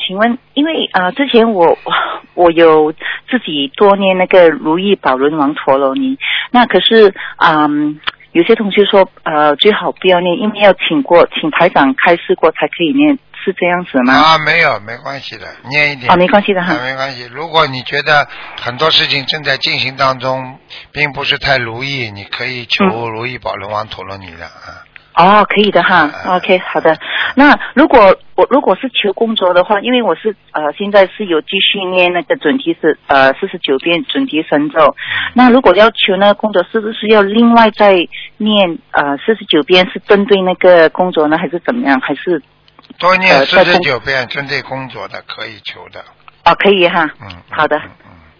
请问，因为之前我有自己多念那个如意宝轮王陀罗尼，那可是有些同学说最好不要念，因为要请台长开示过才可以念，是这样子吗？ 没有，没关系的，念一点。 没关系的哈。 没关系。如果你觉得很多事情正在进行当中，并不是太如意，你可以求如意宝轮王陀罗尼的可以的哈。OK， 好的。那如果是求工作的话，因为我是现在是有继续念那个准提49遍准提神咒。那如果要求那个工作，是不是要另外再念49遍，是针对那个工作呢，还是怎么样？还是多念49遍针对工作的可以求的。 可以哈。好的。